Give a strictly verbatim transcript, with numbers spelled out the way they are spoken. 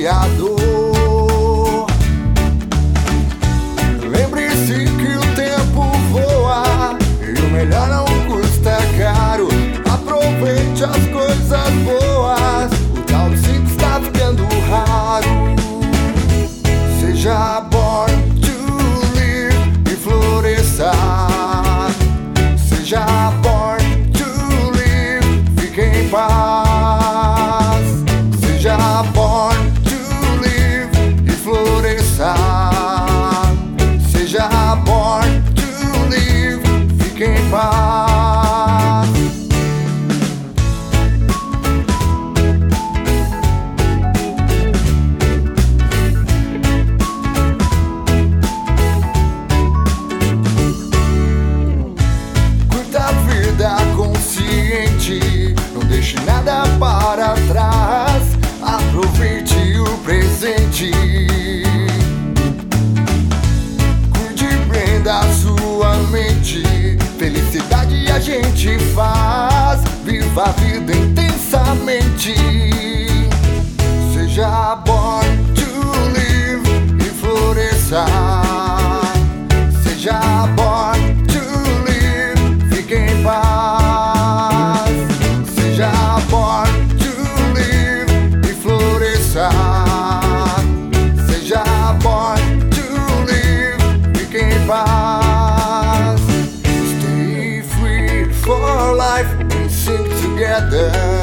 Criador. Lembre-se que o tempo voa e o melhor não custa caro. Aproveite as coisas boas, o tal do simples está ficando raro. Seja born to live e floresça. Seja born to live, fique em paz. Seja born to live e floresça. Seja born to live, fique em paz. Consciente, não deixe nada para trás. Aproveite o presente. Cuide bem da sua mente. Felicidade a gente faz. Viva a vida intensamente. Seja born to live e floresça. Seja born to live, fique em paz. Seja born to live e floresça. Seja born to live, fique em paz. Stay free for life and sing together.